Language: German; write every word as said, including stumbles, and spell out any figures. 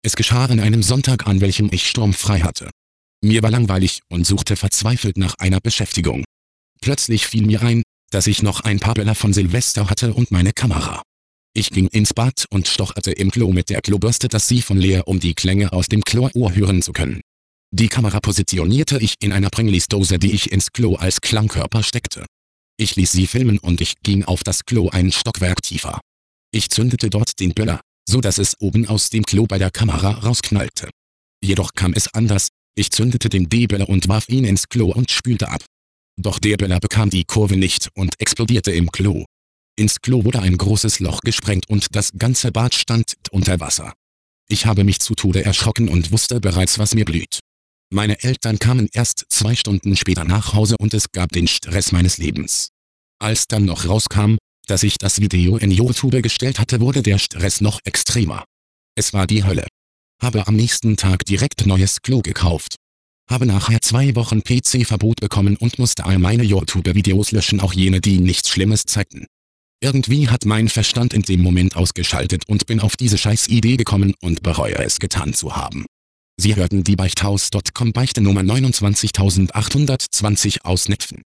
Es geschah an einem Sonntag, an welchem ich sturmfrei hatte. Mir war langweilig und suchte verzweifelt nach einer Beschäftigung. Plötzlich fiel mir ein, dass ich noch ein paar Böller von Silvester hatte und meine Kamera. Ich ging ins Bad und stocherte im Klo mit der Klobürste das Siphon leer, um die Klänge aus dem Chlorrohr hören zu können. Die Kamera positionierte ich in einer Pringles-Dose, die ich ins Klo als Klangkörper steckte. Ich ließ sie filmen und ich ging auf das Klo ein Stockwerk tiefer. Ich zündete dort den Böller, so dass es oben aus dem Klo bei der Kamera rausknallte. Jedoch kam es anders, ich zündete den D-Böller und warf ihn ins Klo und spülte ab. Doch der Böller bekam die Kurve nicht und explodierte im Klo. Ins Klo wurde ein großes Loch gesprengt und das ganze Bad stand unter Wasser. Ich habe mich zu Tode erschrocken und wusste bereits, was mir blüht. Meine Eltern kamen erst zwei Stunden später nach Hause und es gab den Stress meines Lebens. Als dann noch rauskam, dass ich das Video in YouTube gestellt hatte, wurde der Stress noch extremer. Es war die Hölle. Habe am nächsten Tag direkt neues Klo gekauft. Habe nachher zwei Wochen P C-Verbot bekommen und musste all meine YouTube-Videos löschen, auch jene, die nichts Schlimmes zeigten. Irgendwie hat mein Verstand in dem Moment ausgeschaltet und bin auf diese Scheiß-Idee gekommen und bereue es getan zu haben. Sie hörten die Beichthaus Punkt com Beichte Nummer neunundzwanzigtausendachthundertzwanzig aus Netphen.